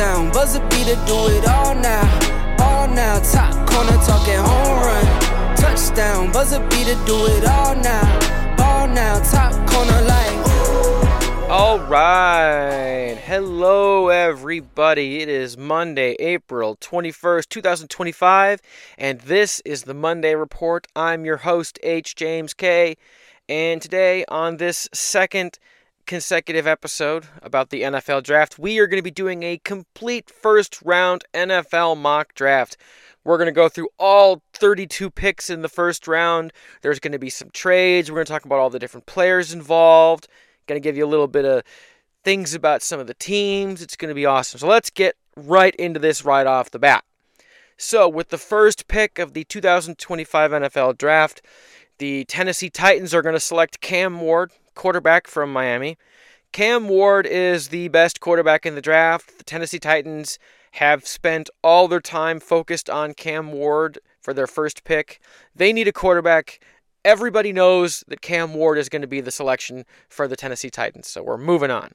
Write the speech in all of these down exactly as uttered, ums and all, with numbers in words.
Touchdown, buzzer beater, do it all now. All now, top corner talking home run. Touchdown, buzzer beater, do it all now. All now, top corner like ooh. All right. Hello, everybody. It is Monday, April twenty-first, twenty twenty-five, and this is the Monday Report. I'm your host, H. James K., and today on this second consecutive episode about the N F L Draft, we are going to be doing a complete first-round N F L mock draft. We're going to go through all thirty-two picks in the first round. There's going to be some trades. We're going to talk about all the different players involved. Going to give you a little bit of things about some of the teams. It's going to be awesome. So let's get right into this right off the bat. So with the first pick of the two thousand twenty-five N F L Draft, the Tennessee Titans are going to select Cam Ward, quarterback from Miami. Cam Ward is the best quarterback in the draft. The Tennessee Titans have spent all their time focused on Cam Ward for their first pick. They need a quarterback. Everybody knows that Cam Ward is going to be the selection for the Tennessee Titans, so we're moving on.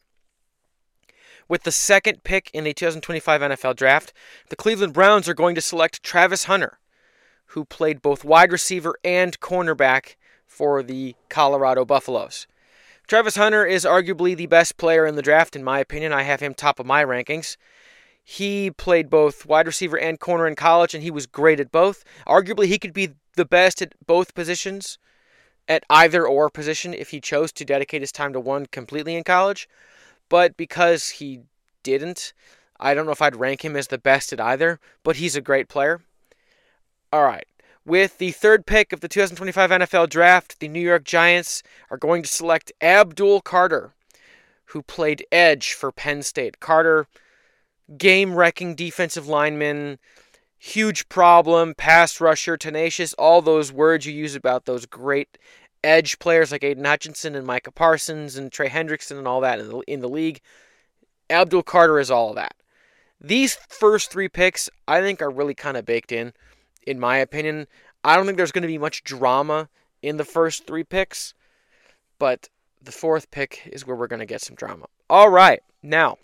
With the second pick in the two thousand twenty-five N F L Draft, the Cleveland Browns are going to select Travis Hunter, who played both wide receiver and cornerback for the Colorado Buffaloes. Travis Hunter is arguably the best player in the draft, in my opinion. I have him top of my rankings. He played both wide receiver and corner in college, and he was great at both. Arguably, he could be the best at both positions, at either or position, if he chose to dedicate his time to one completely in college. But because he didn't, I don't know if I'd rank him as the best at either, but he's a great player. All right. With the third pick of the two thousand twenty-five N F L Draft, the New York Giants are going to select Abdul Carter, who played edge for Penn State. Carter, game-wrecking defensive lineman, huge problem, pass rusher, tenacious, all those words you use about those great edge players like Aiden Hutchinson and Micah Parsons and Trey Hendrickson and all that in the, in the league. Abdul Carter is all of that. These first three picks, I think, are really kind of baked in. In my opinion, I don't think there's going to be much drama in the first three picks, but the fourth pick is where we're going to get some drama. All right, now,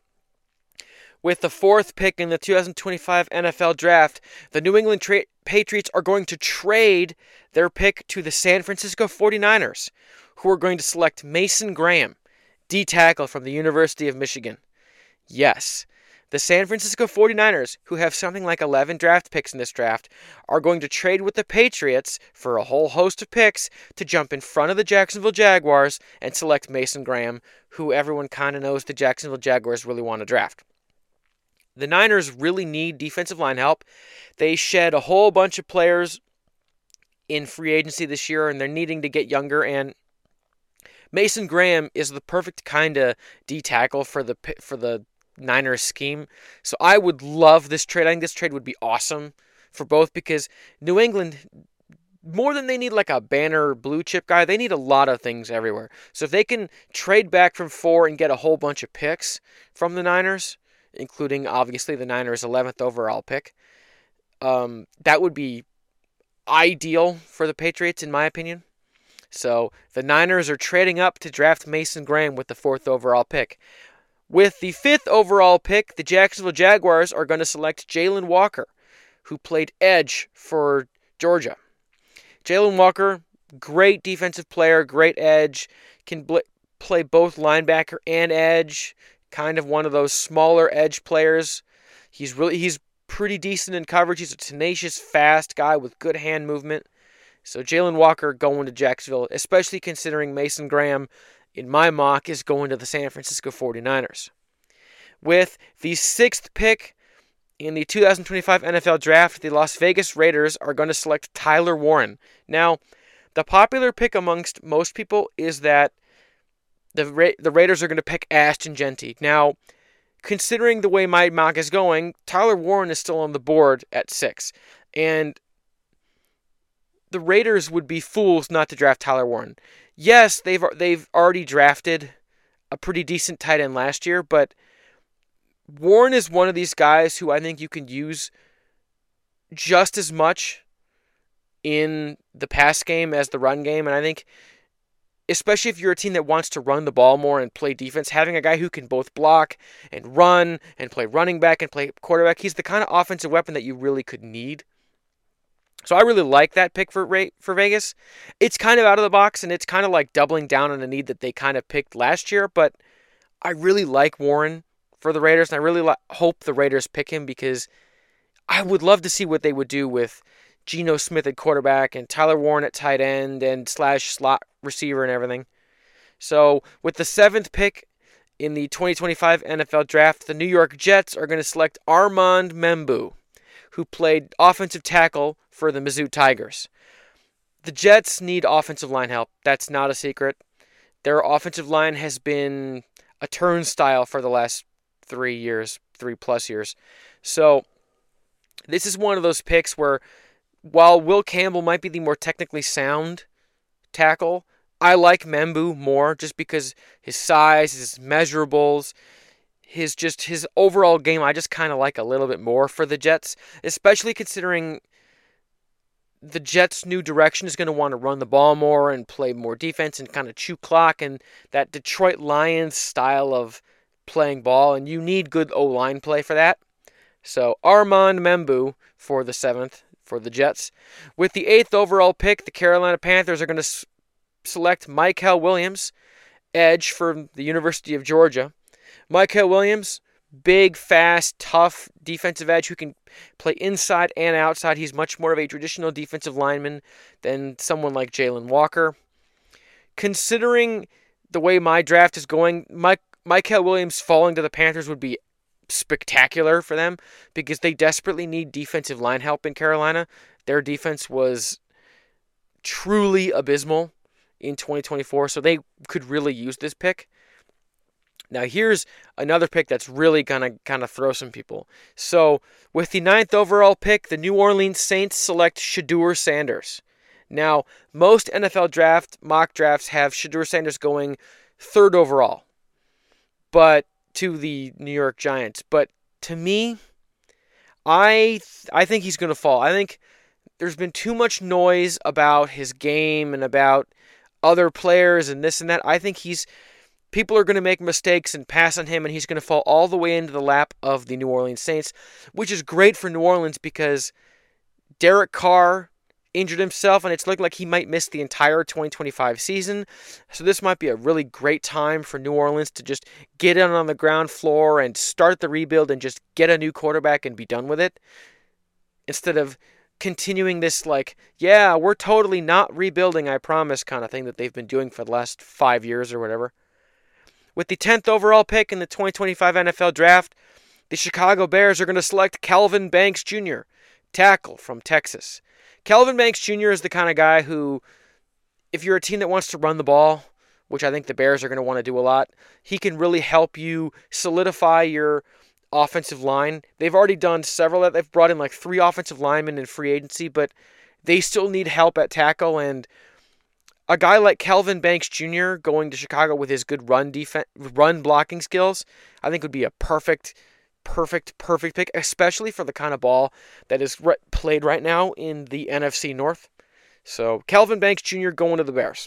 with the fourth pick in the two thousand twenty-five N F L Draft, the New England tra- Patriots are going to trade their pick to the San Francisco forty-niners, who are going to select Mason Graham, D-tackle from the University of Michigan. Yes, the San Francisco forty-niners, who have something like eleven draft picks in this draft, are going to trade with the Patriots for a whole host of picks to jump in front of the Jacksonville Jaguars and select Mason Graham, who everyone kind of knows the Jacksonville Jaguars really want to draft. The Niners really need defensive line help. They shed a whole bunch of players in free agency this year, and they're needing to get younger, and Mason Graham is the perfect kind of D-tackle for the for the Niners scheme. So I would love this trade. I think this trade would be awesome for both because New England, more than they need like a banner blue chip guy, they need a lot of things everywhere. So if they can trade back from four and get a whole bunch of picks from the Niners, including obviously the Niners' eleventh overall pick, um, that would be ideal for the Patriots in my opinion. So the Niners are trading up to draft Mason Graham with the fourth overall pick. With the fifth overall pick, the Jacksonville Jaguars are going to select Jalen Walker, who played edge for Georgia. Jalen Walker, great defensive player, great edge, can bl- play both linebacker and edge, kind of one of those smaller edge players. He's really he's pretty decent in coverage. He's a tenacious, fast guy with good hand movement. So Jalen Walker going to Jacksonville, especially considering Mason Graham, in my mock, is going to the San Francisco forty-niners. With the sixth pick in the two thousand twenty-five N F L Draft, the Las Vegas Raiders are going to select Tyler Warren. Now, the popular pick amongst most people is that the Ra- the Raiders are going to pick Ashton Jeanty. Now, considering the way my mock is going, Tyler Warren is still on the board at six. And the Raiders would be fools not to draft Tyler Warren. Yes, they've they've already drafted a pretty decent tight end last year, but Warren is one of these guys who I think you can use just as much in the pass game as the run game, and I think especially if you're a team that wants to run the ball more and play defense, having a guy who can both block and run and play running back and play quarterback, he's the kind of offensive weapon that you really could need. So I really like that pick for for Vegas. It's kind of out of the box, and it's kind of like doubling down on a need that they kind of picked last year, but I really like Warren for the Raiders, and I really li- hope the Raiders pick him because I would love to see what they would do with Geno Smith at quarterback and Tyler Warren at tight end and slash slot receiver and everything. So with the seventh pick in the twenty twenty-five N F L Draft, the New York Jets are going to select Armand Membou, who played offensive tackle for the Mizzou Tigers. The Jets need offensive line help. That's not a secret. Their offensive line has been a turnstile for the last three years, three plus years. So this is one of those picks where while Will Campbell might be the more technically sound tackle, I like Membou more just because his size, his measurables, his just his overall game I just kind of like a little bit more for the Jets, especially considering the Jets' new direction is going to want to run the ball more and play more defense and kind of chew clock and that Detroit Lions style of playing ball, and you need good O-line play for that. So Armand Membou for the seventh for the Jets. With the eighth overall pick, the Carolina Panthers are going to s- select Mykel Williams, edge for the University of Georgia. Mykel Williams, big, fast, tough defensive edge who can play inside and outside. He's much more of a traditional defensive lineman than someone like Jalen Walker. Considering the way my draft is going, Mike, Mykel Williams falling to the Panthers would be spectacular for them because they desperately need defensive line help in Carolina. Their defense was truly abysmal in twenty twenty-four, so they could really use this pick. Now here's another pick that's really going to kind of throw some people. So with the ninth overall pick, the New Orleans Saints select Shedeur Sanders. Now most N F L draft mock drafts have Shedeur Sanders going third overall, but to the New York Giants. But to me, I th- I think he's going to fall. I think there's been too much noise about his game and about other players and this and that. I think he's people are going to make mistakes and pass on him, and he's going to fall all the way into the lap of the New Orleans Saints, which is great for New Orleans because Derek Carr injured himself, and it's looking like he might miss the entire twenty twenty-five season. So this might be a really great time for New Orleans to just get in on the ground floor and start the rebuild and just get a new quarterback and be done with it. Instead of continuing this like, yeah, we're totally not rebuilding, I promise, kind of thing that they've been doing for the last five years or whatever. With the tenth overall pick in the twenty twenty-five N F L Draft, the Chicago Bears are going to select Kelvin Banks Junior, tackle from Texas. Kelvin Banks Junior is the kind of guy who, if you're a team that wants to run the ball, which I think the Bears are going to want to do a lot, he can really help you solidify your offensive line. They've already done several that they've brought in like three offensive linemen in free agency, but they still need help at tackle, and a guy like Kelvin Banks Junior going to Chicago with his good run defense, run blocking skills, I think would be a perfect Perfect, perfect pick, especially for the kind of ball that is re- played right now in the N F C North. So, Kelvin Banks Junior going to the Bears.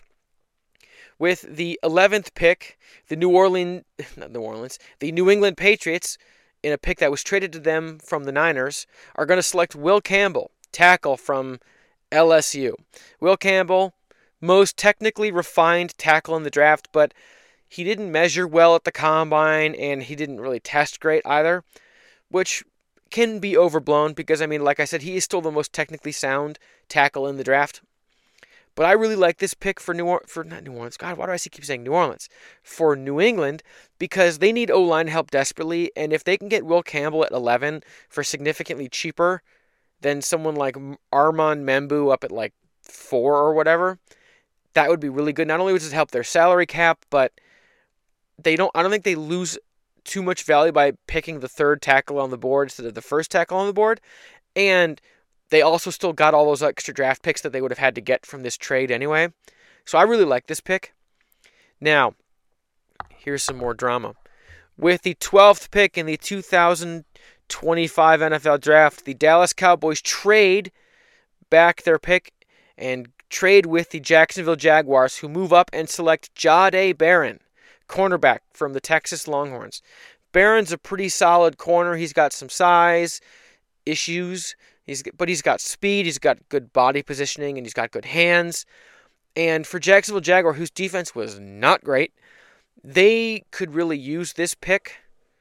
With the eleventh pick, the New Orleans, not New Orleans, the New England Patriots, in a pick that was traded to them from the Niners, are going to select Will Campbell, tackle from L S U. Will Campbell, most technically refined tackle in the draft, but he didn't measure well at the combine, and he didn't really test great either, which can be overblown because, I mean, like I said, he is still the most technically sound tackle in the draft. But I really like this pick for New or- for not New Orleans. God, why do I keep saying New Orleans? For New England, because they need O-line help desperately, and if they can get Will Campbell at eleven for significantly cheaper than someone like Armand Membou up at like four or whatever, that would be really good. Not only would it help their salary cap, but They don't. I don't think they lose too much value by picking the third tackle on the board instead of the first tackle on the board. And they also still got all those extra draft picks that they would have had to get from this trade anyway. So I really like this pick. Now, here's some more drama. With the twelfth pick in the two thousand twenty-five N F L Draft, the Dallas Cowboys trade back their pick and trade with the Jacksonville Jaguars, who move up and select Jahdae Barron, cornerback from the Texas Longhorns. Barron's a pretty solid corner. He's got some size issues, he's but he's got speed, he's got good body positioning, and he's got good hands. And for Jacksonville Jaguar, whose defense was not great, they could really use this pick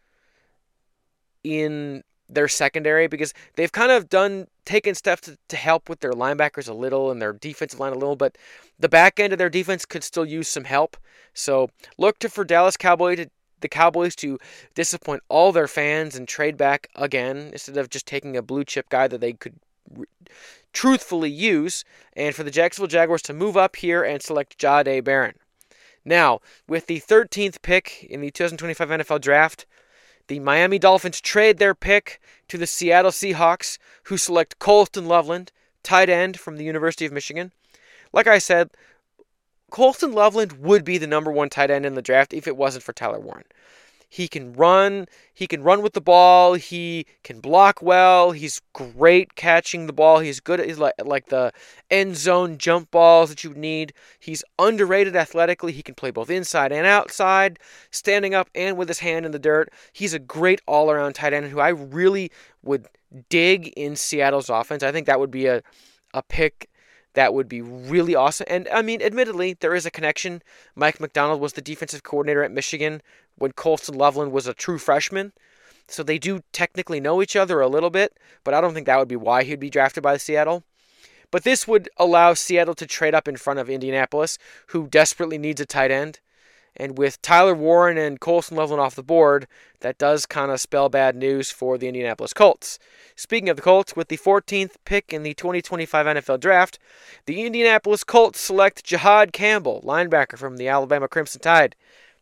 in their secondary because they've kind of done taken steps to, to help with their linebackers a little and their defensive line a little, but the back end of their defense could still use some help. So look to for Dallas Cowboys to the Cowboys to disappoint all their fans and trade back again instead of just taking a blue chip guy that they could re- truthfully use, and for the Jacksonville Jaguars to move up here and select Jahdae Barron. Now, with the thirteenth pick in the twenty twenty-five N F L Draft, the Miami Dolphins trade their pick to the Seattle Seahawks, who select Colston Loveland, tight end from the University of Michigan. Like I said, Colston Loveland would be the number one tight end in the draft if it wasn't for Tyler Warren. He can run, he can run with the ball, he can block well, he's great catching the ball, he's good at he's like, like the end zone jump balls that you need. He's underrated athletically, he can play both inside and outside, standing up and with his hand in the dirt. He's a great all-around tight end who I really would dig in Seattle's offense. I think that would be a, a pick that would be really awesome. And, I mean, admittedly, there is a connection. Mike McDonald was the defensive coordinator at Michigan when Colston Loveland was a true freshman. So they do technically know each other a little bit, but I don't think that would be why he'd be drafted by Seattle. But this would allow Seattle to trade up in front of Indianapolis, who desperately needs a tight end. And with Tyler Warren and Colston Loveland off the board, that does kind of spell bad news for the Indianapolis Colts. Speaking of the Colts, with the fourteenth pick in the twenty twenty-five N F L Draft, the Indianapolis Colts select Jihad Campbell, linebacker from the Alabama Crimson Tide.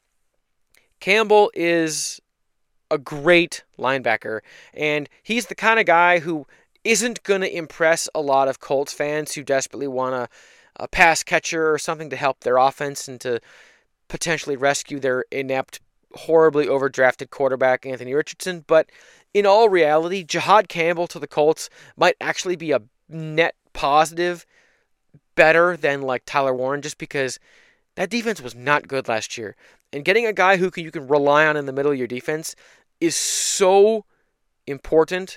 Campbell is a great linebacker, and he's the kind of guy who isn't going to impress a lot of Colts fans who desperately want a, a pass catcher or something to help their offense and to potentially rescue their inept, horribly overdrafted quarterback, Anthony Richardson. But in all reality, Jihad Campbell to the Colts might actually be a net positive, better than like Tyler Warren, just because that defense was not good last year. And getting a guy who can, you can rely on in the middle of your defense is so important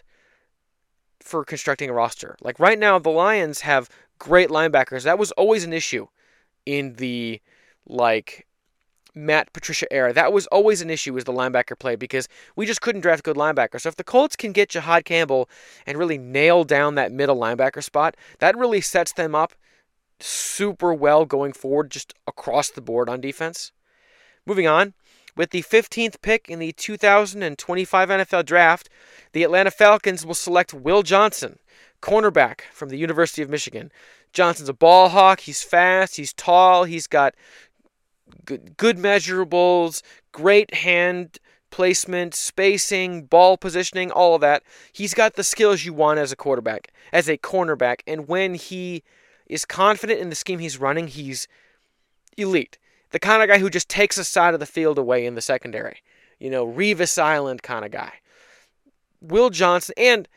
for constructing a roster. Like right now, the Lions have great linebackers. That was always an issue in the like Matt Patricia era. That was always an issue, was the linebacker play, because we just couldn't draft good linebackers. So if the Colts can get Jihad Campbell and really nail down that middle linebacker spot, that really sets them up super well going forward, just across the board on defense. Moving on, with the fifteenth pick in the two thousand twenty-five N F L Draft, the Atlanta Falcons will select Will Johnson, cornerback from the University of Michigan. Johnson's a ball hawk, he's fast, he's tall, he's got Good, good measurables, great hand placement, spacing, ball positioning, all of that. He's got the skills you want as a quarterback, as a cornerback. And when he is confident in the scheme he's running, he's elite. The kind of guy who just takes a side of the field away in the secondary. You know, Revis Island kind of guy. Will Johnson, and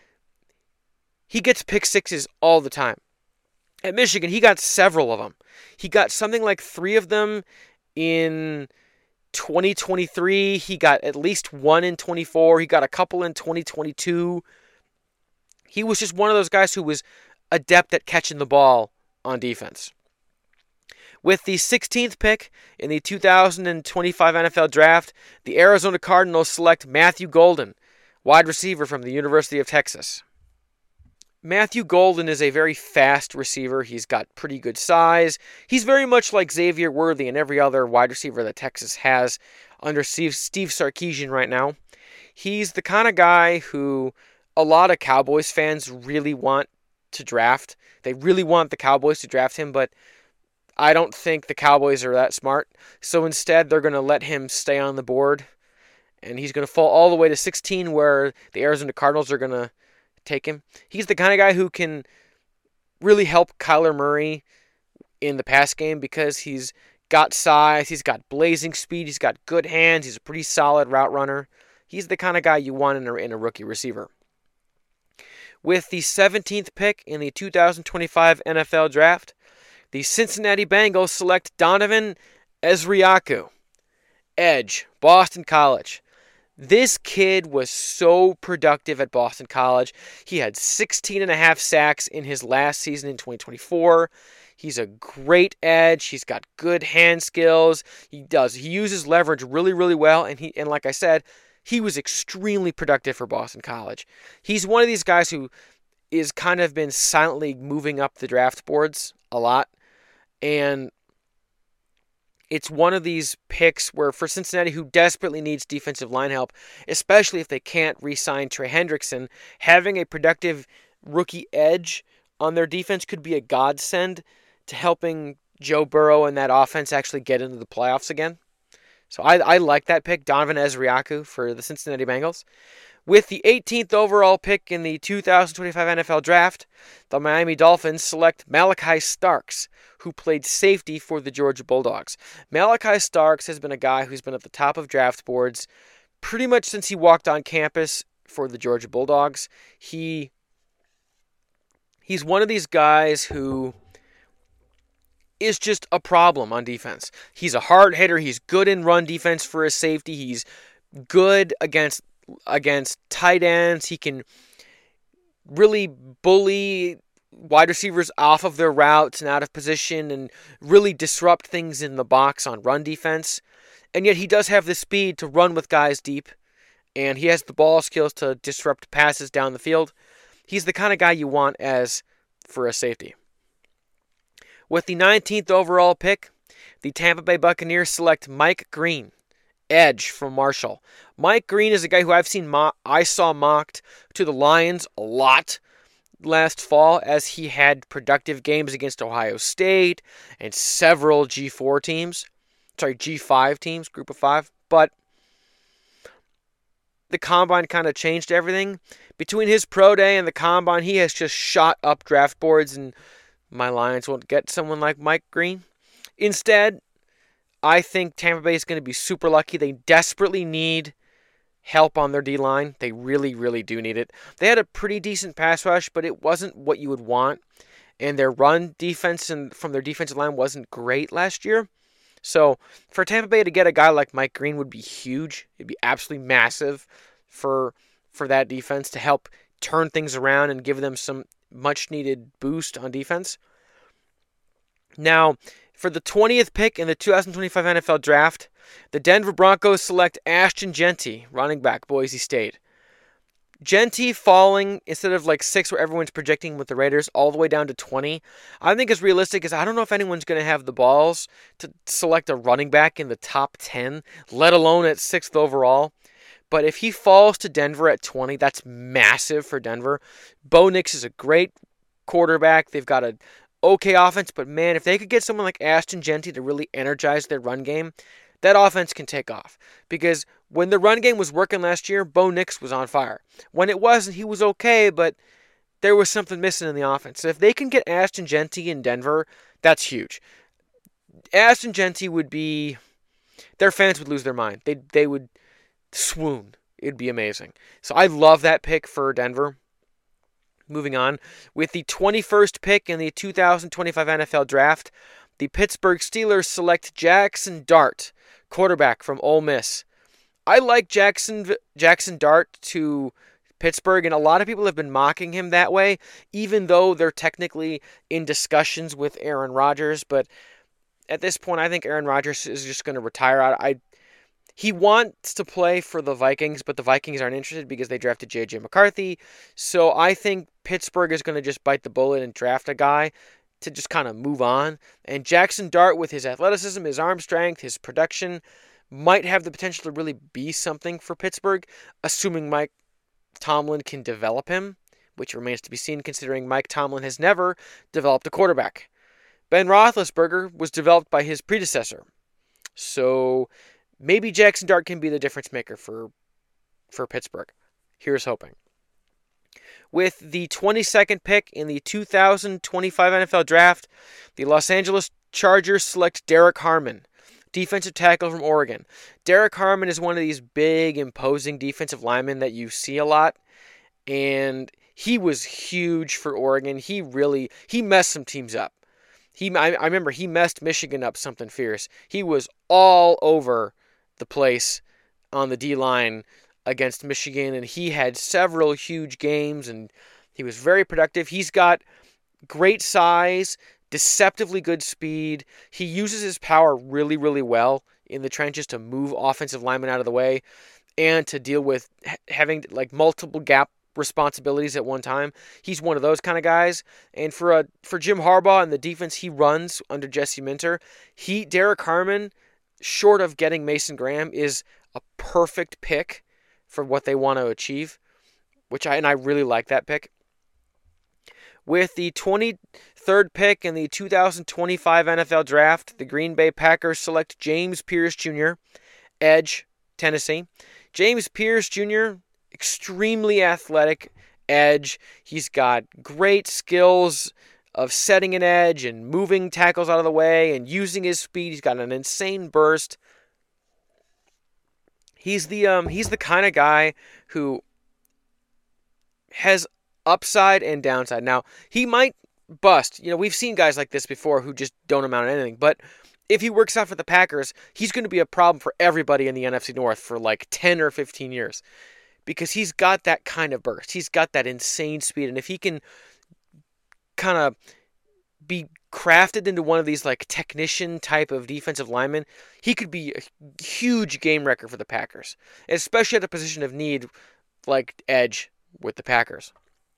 he gets pick sixes all the time. At Michigan, he got several of them. He got something like three of them in twenty twenty-three, he got at least one in twenty-four. He got a couple in twenty twenty-two. He was just one of those guys who was adept at catching the ball on defense. With the sixteenth pick in the two thousand twenty-five N F L Draft, the Arizona Cardinals select Matthew Golden, wide receiver from the University of Texas. Matthew Golden is a very fast receiver. He's got pretty good size. He's very much like Xavier Worthy and every other wide receiver that Texas has under Steve, Steve Sarkisian right now. He's the kind of guy who a lot of Cowboys fans really want to draft. They really want the Cowboys to draft him, but I don't think the Cowboys are that smart. So instead, they're going to let him stay on the board, and he's going to fall all the way to sixteen, where the Arizona Cardinals are going to take him. He's the kind of guy who can really help Kyler Murray in the pass game because he's got size, he's got blazing speed, he's got good hands, he's a pretty solid route runner. He's the kind of guy you want in a, in a rookie receiver. With the seventeenth pick in the two thousand twenty-five N F L Draft, The Cincinnati Bengals select Donovan Ezriaku, edge, Boston College. This kid was so productive at Boston College. He had sixteen and a half sacks in his last season in twenty twenty-four. He's a great edge. He's got good hand skills. He does. He uses leverage really, really well. And he, and like I said, he was extremely productive for Boston College. He's one of these guys who is kind of been silently moving up the draft boards a lot. And it's one of these picks where for Cincinnati, who desperately needs defensive line help, especially if they can't re-sign Trey Hendrickson, having a productive rookie edge on their defense could be a godsend to helping Joe Burrow and that offense actually get into the playoffs again. So I, I like that pick, Donovan Ezriaku for the Cincinnati Bengals. With the eighteenth overall pick in the two thousand twenty-five N F L Draft, the Miami Dolphins select Malachi Starks, who played safety for the Georgia Bulldogs. Malachi Starks has been a guy who's been at the top of draft boards pretty much since he walked on campus for the Georgia Bulldogs. He he's one of these guys who is just a problem on defense. He's a hard hitter. He's good in run defense for a safety. He's good against against tight ends. He can really bully wide receivers off of their routes and out of position and really disrupt things in the box on run defense. And yet he does have the speed to run with guys deep, and he has the ball skills to disrupt passes down the field. He's the kind of guy you want as for a safety. With the nineteenth overall pick, the Tampa Bay Buccaneers select Mike Green, edge from Marshall. Mike Green is a guy who I've seen mo- I saw mocked to the Lions a lot last fall as he had productive games against Ohio State and several G four teams. Sorry, G five teams, group of five. But the Combine kind of changed everything. Between his pro day and the Combine, he has just shot up draft boards, and my Lions won't get someone like Mike Green. Instead, I think Tampa Bay is going to be super lucky. They desperately need help on their D-line. They really, really do need it. They had a pretty decent pass rush, but it wasn't what you would want. And their run defense and from their defensive line wasn't great last year. So for Tampa Bay to get a guy like Mike Green would be huge. It'd be absolutely massive for for that defense to help turn things around and give them some much-needed boost on defense. Now, for the twentieth pick in the two thousand twenty-five N F L Draft, the Denver Broncos select Ashton Jeanty, running back, Boise State. Jeanty falling, instead of like six where everyone's projecting with the Raiders, all the way down to twenty, I think is realistic because I don't know if anyone's going to have the balls to select a running back in the top ten, let alone at sixth overall. But if he falls to Denver at twenty, that's massive for Denver. Bo Nix is a great quarterback. They've got a okay offense, but man, if they could get someone like Ashton Jeanty to really energize their run game, that offense can take off. Because when the run game was working last year, Bo Nix was on fire. When it wasn't, he was okay, but there was something missing in the offense. So if they can get Ashton Jeanty in Denver, that's huge. Ashton Jeanty would be, their fans would lose their mind. They they would swoon. It'd be amazing. So I love that pick for Denver. Moving on, with the twenty-first pick in the two thousand twenty-five N F L Draft, the Pittsburgh Steelers select Jackson Dart, quarterback from Ole Miss. I like Jackson Jackson Dart to Pittsburgh, and a lot of people have been mocking him that way, even though they're technically in discussions with Aaron Rodgers. But at this point, I think Aaron Rodgers is just going to retire. I, I He wants to play for the Vikings, but the Vikings aren't interested because they drafted J J McCarthy. So I think Pittsburgh is going to just bite the bullet and draft a guy to just kind of move on. And Jackson Dart, with his athleticism, his arm strength, his production, might have the potential to really be something for Pittsburgh, assuming Mike Tomlin can develop him, which remains to be seen considering Mike Tomlin has never developed a quarterback. Ben Roethlisberger was developed by his predecessor. So maybe Jackson Dart can be the difference maker for, for Pittsburgh. Here's hoping. With the twenty-second pick in the two thousand twenty-five N F L Draft, the Los Angeles Chargers select Derek Harmon, defensive tackle from Oregon. Derek Harmon is one of these big, imposing defensive linemen that you see a lot, and he was huge for Oregon. He really, he messed some teams up. He, I, I remember he messed Michigan up something fierce. He was all over the place on the D-line against Michigan, and he had several huge games, and he was very productive. He's got great size, deceptively good speed. He uses his power really, really well in the trenches to move offensive linemen out of the way and to deal with having like multiple gap responsibilities at one time. He's one of those kind of guys. And for a for Jim Harbaugh and the defense he runs under Jesse Minter, he Derek Harmon, short of getting Mason Graham, is a perfect pick for what they want to achieve, which I and I really like that pick. With the twenty-third pick in the two thousand twenty-five N F L Draft, the Green Bay Packers select James Pierce Junior, edge, Tennessee. James Pierce Junior, extremely athletic edge. He's got great skills of setting an edge and moving tackles out of the way and using his speed. He's got an insane burst. He's the um he's the kind of guy who has upside and downside. Now, he might bust. You know, we've seen guys like this before who just don't amount to anything. But if he works out for the Packers, he's going to be a problem for everybody in the N F C North for like ten or fifteen years. Because he's got that kind of burst. He's got that insane speed. And if he can kind of be crafted into one of these like technician type of defensive linemen, he could be a huge game wrecker for the Packers. Especially at the position of need like edge with the Packers.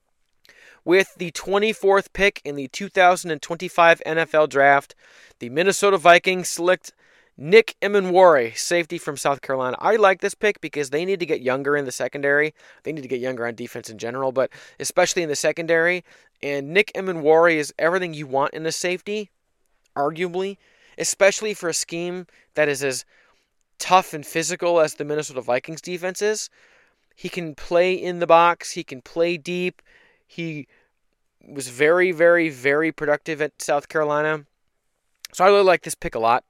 With the twenty-fourth pick in the two thousand twenty-five N F L Draft, the Minnesota Vikings select Nick Emenwari, safety from South Carolina. I like this pick because they need to get younger in the secondary. They need to get younger on defense in general, but especially in the secondary. And Nick Emenwari is everything you want in a safety, arguably, especially for a scheme that is as tough and physical as the Minnesota Vikings defense is. He can play in the box. He can play deep. He was very, very, very productive at South Carolina. So I really like this pick a lot.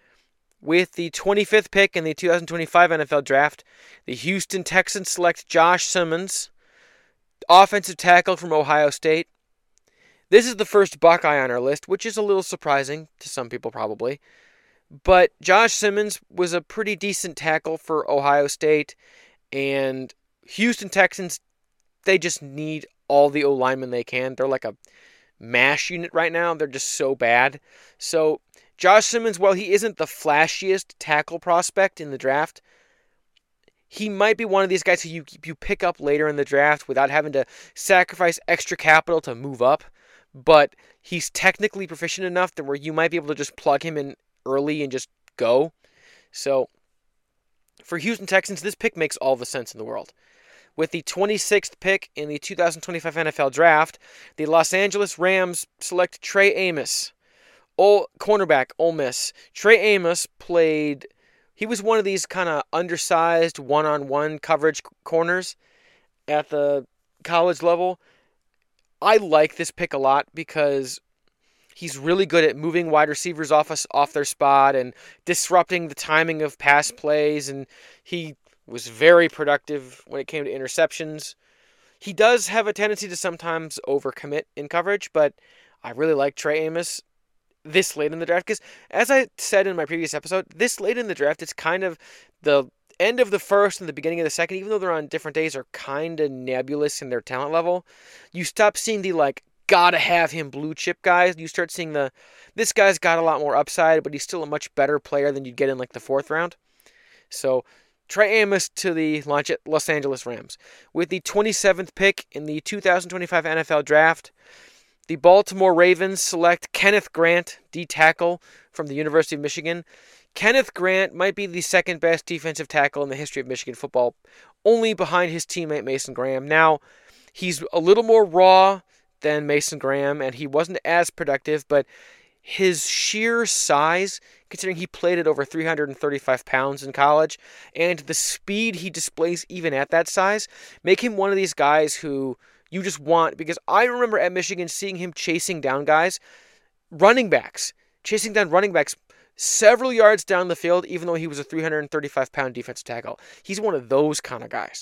With the twenty-fifth pick in the two thousand twenty-five N F L Draft, the Houston Texans select Josh Simmons, offensive tackle from Ohio State. This is the first Buckeye on our list, which is a little surprising to some people probably. But Josh Simmons was a pretty decent tackle for Ohio State, and Houston Texans, they just need all the O-linemen they can. They're like a mash unit right now. They're just so bad. So Josh Simmons, while he isn't the flashiest tackle prospect in the draft, he might be one of these guys who you, you pick up later in the draft without having to sacrifice extra capital to move up. But he's technically proficient enough that where you might be able to just plug him in early and just go. So for Houston Texans, this pick makes all the sense in the world. With the twenty-sixth pick in the two thousand twenty-five N F L Draft, the Los Angeles Rams select Trey Amos, Ole, cornerback, Ole Miss. Trey Amos played, he was one of these kind of undersized one-on-one coverage corners at the college level. I like this pick a lot because he's really good at moving wide receivers off us, off their spot and disrupting the timing of pass plays, and he was very productive when it came to interceptions. He does have a tendency to sometimes overcommit in coverage, but I really like Trey Amos this late in the draft because, as I said in my previous episode, this late in the draft, it's kind of the end of the first and the beginning of the second, even though they're on different days, are kind of nebulous in their talent level. You stop seeing the, like, gotta have him blue chip guys. You start seeing the, this guy's got a lot more upside, but he's still a much better player than you'd get in, like, the fourth round. So Trey Amos to the Los Angeles Rams. With the twenty-seventh pick in the two thousand twenty-five N F L Draft, the Baltimore Ravens select Kenneth Grant, D-tackle from the University of Michigan. Kenneth Grant might be the second best defensive tackle in the history of Michigan football, only behind his teammate Mason Graham. Now, he's a little more raw than Mason Graham, and he wasn't as productive, but his sheer size, considering he played at over three hundred thirty-five pounds in college, and the speed he displays even at that size, make him one of these guys who you just want, because I remember at Michigan seeing him chasing down guys, running backs, chasing down running backs several yards down the field, even though he was a three hundred thirty-five pound defensive tackle. He's one of those kind of guys.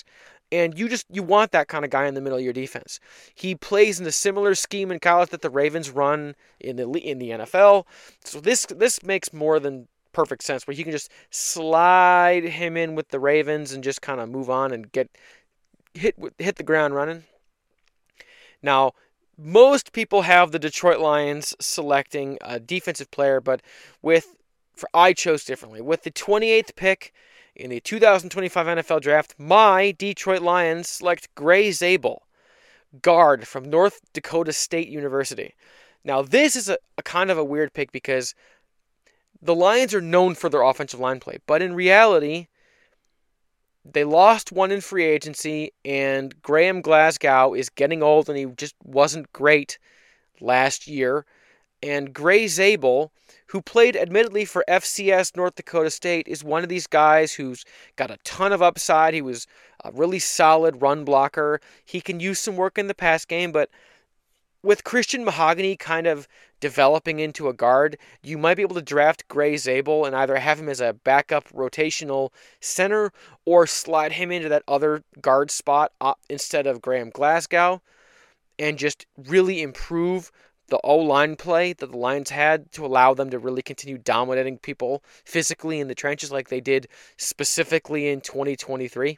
And you just you want that kind of guy in the middle of your defense. He plays in a similar scheme in college that the Ravens run in the in the N F L. So this this makes more than perfect sense, where you can just slide him in with the Ravens and just kind of move on and get hit hit the ground running. Now, most people have the Detroit Lions selecting a defensive player, but with for I chose differently. With the twenty-eighth pick in the two thousand twenty-five N F L Draft, my Detroit Lions select Gray Zabel, guard from North Dakota State University. Now, this is a, a kind of a weird pick because the Lions are known for their offensive line play, but in reality, they lost one in free agency, and Graham Glasgow is getting old, and he just wasn't great last year. And Gray Zabel, who played admittedly for F C S North Dakota State, is one of these guys who's got a ton of upside. He was a really solid run blocker. He can use some work in the pass game, but with Christian Mahogany kind of developing into a guard, you might be able to draft Gray Zabel and either have him as a backup rotational center or slide him into that other guard spot instead of Graham Glasgow and just really improve the O-line play that the Lions had to allow them to really continue dominating people physically in the trenches like they did specifically in twenty twenty-three.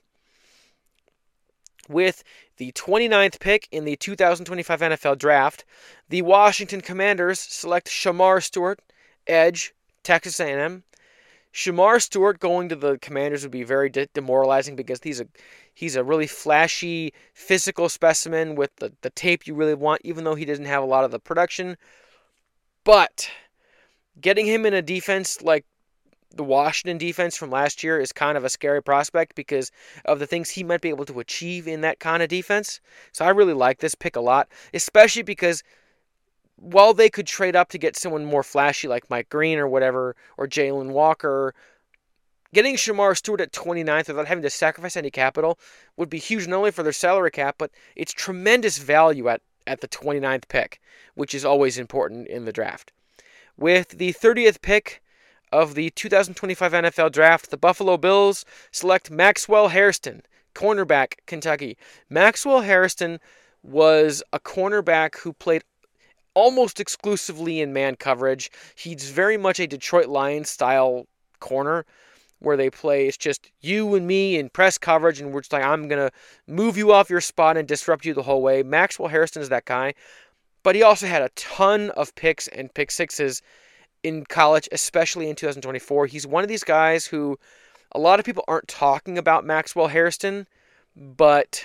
With the twenty-ninth pick in the two thousand twenty-five N F L Draft, the Washington Commanders select Shamar Stewart, edge, Texas A and M. Shamar Stewart going to the Commanders would be very de- demoralizing because he's a he's a really flashy physical specimen with the, the tape you really want, even though he doesn't have a lot of the production. But getting him in a defense like the Washington defense from last year is kind of a scary prospect because of the things he might be able to achieve in that kind of defense. So I really like this pick a lot, especially because while they could trade up to get someone more flashy like Mike Green or whatever, or Jalen Walker, getting Shamar Stewart at twenty-ninth without having to sacrifice any capital would be huge not only for their salary cap, but it's tremendous value at, at the twenty-ninth pick, which is always important in the draft. With the thirtieth pick of the two thousand twenty-five N F L Draft, the Buffalo Bills select Maxwell Hairston, cornerback, Kentucky. Maxwell Hairston was a cornerback who played almost exclusively in man coverage. He's very much a Detroit Lions style corner where they play, it's just you and me in press coverage, and we're just like, I'm going to move you off your spot and disrupt you the whole way. Maxwell Hairston is that guy, but he also had a ton of picks and pick sixes in college, especially in two thousand twenty-four. He's one of these guys who a lot of people aren't talking about Maxwell Hairston, but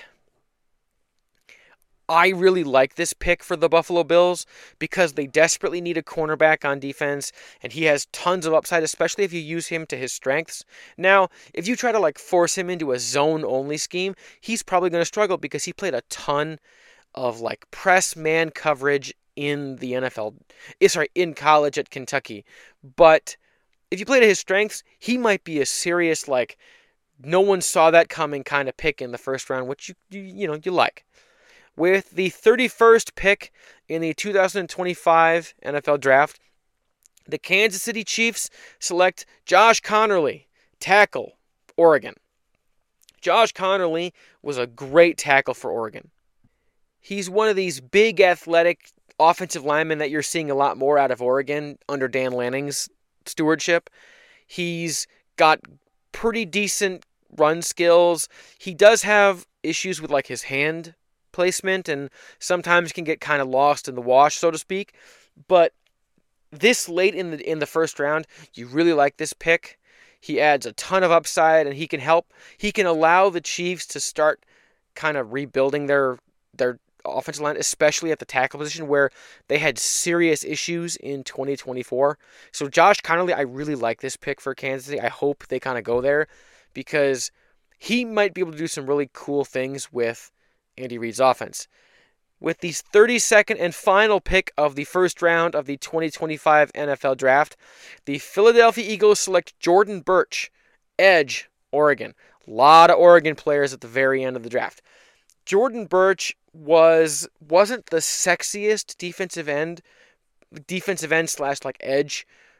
I really like this pick for the Buffalo Bills because they desperately need a cornerback on defense, and he has tons of upside, especially if you use him to his strengths. Now, if you try to like force him into a zone-only scheme, he's probably going to struggle because he played a ton of like press man coverage in the N F L, sorry, in college at Kentucky. But if you play to his strengths, he might be a serious, like, no one saw that coming kind of pick in the first round, which you you, you know, you like. With the thirty-first pick in the two thousand twenty-five N F L Draft, the Kansas City Chiefs select Josh Conerly, tackle, Oregon. Josh Conerly was a great tackle for Oregon. He's one of these big athletic offensive linemen that you're seeing a lot more out of Oregon under Dan Lanning's stewardship. He's got pretty decent run skills. He does have issues with like his hand placement and sometimes can get kind of lost in the wash, so to speak. But this late in the in the first round, you really like this pick. He adds a ton of upside, and he can help. He can allow the Chiefs to start kind of rebuilding their their offensive line, especially at the tackle position where they had serious issues in twenty twenty-four. So Josh Conerly, I really like this pick for Kansas City. I hope they kind of go there because he might be able to do some really cool things with Andy Reid's offense. With the thirty-second and final pick of the first round of the twenty twenty-five N F L Draft, the Philadelphia Eagles select Jordan Burch, edge, Oregon. A lot of Oregon players at the very end of the draft. Jordan Burch was, wasn't the sexiest defensive end, defensive end slash like edge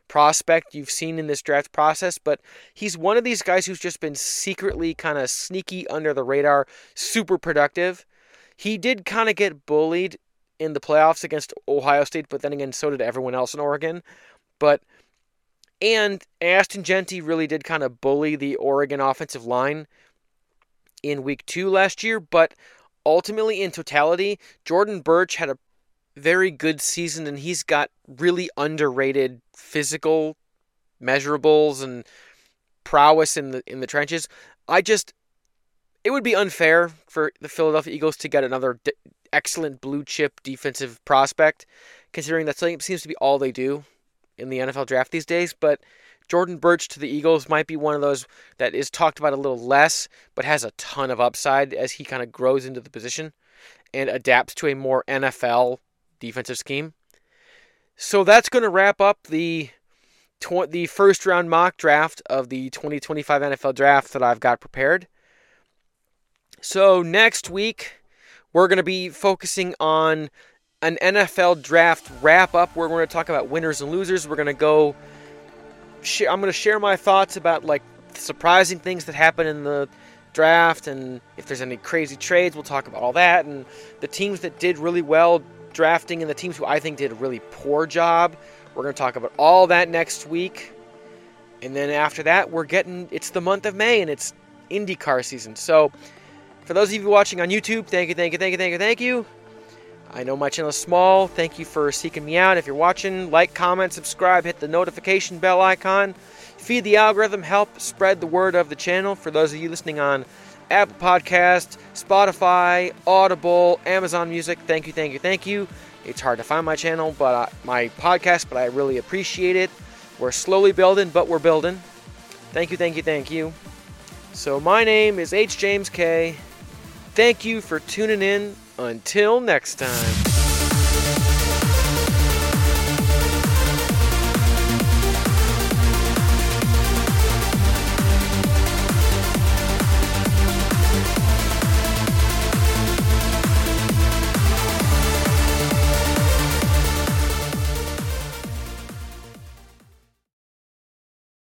prospect you've seen in this draft process, but he's one of these guys who's just been secretly kind of sneaky under the radar, super productive. He did kind of get bullied in the playoffs against Ohio State, but then again, so did everyone else in Oregon. But and Ashton Jeanty really did kind of bully the Oregon offensive line in week two last year, but ultimately, in totality, Jordan Burch had a very good season, and he's got really underrated physical measurables and prowess in the in the trenches. I just, it would be unfair for the Philadelphia Eagles to get another de- excellent blue chip defensive prospect, considering that seems to be all they do in the N F L draft these days. But Jordan Burch to the Eagles might be one of those that is talked about a little less, but has a ton of upside as he kind of grows into the position and adapts to a more N F L defensive scheme. So that's going to wrap up the tw- the first round mock draft of the twenty twenty-five N F L draft that I've got prepared. So next week, we're going to be focusing on an N F L draft wrap-up where we're going to talk about winners and losers. We're going to go... Sh- I'm going to share my thoughts about like surprising things that happen in the draft, and if there's any crazy trades, we'll talk about all that, and the teams that did really well drafting and the teams who I think did a really poor job. We're going to talk about all that next week. And then after that, we're getting... It's the month of May, and it's IndyCar season. So... For those of you watching on YouTube, thank you, thank you, thank you, thank you, thank you. I know my channel is small. Thank you for seeking me out. If you're watching, like, comment, subscribe, hit the notification bell icon. Feed the algorithm, help spread the word of the channel. For those of you listening on Apple Podcasts, Spotify, Audible, Amazon Music, thank you, thank you, thank you. It's hard to find my channel, but uh, my podcast, but I really appreciate it. We're slowly building, but we're building. Thank you, thank you, thank you. So my name is H. James K. Thank you for tuning in. Until next time.